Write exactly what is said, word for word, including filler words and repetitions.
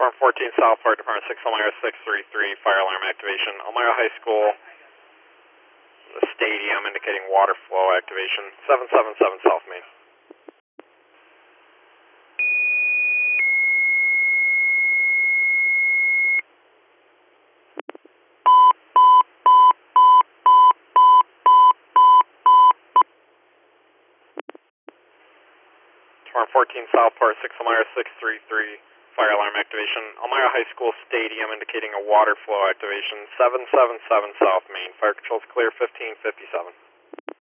Swarm fourteen South, Fire Department six, Elmira six three three, fire alarm activation. Elmira High School, the stadium indicating water flow activation. seven seven seven South Main. Swarm fourteen South, Part six, Elmira six three three, fire alarm activation. Elmira High School stadium indicating a water flow activation. seven seven seven South Main. Fire control's clear, fifteen fifty-seven.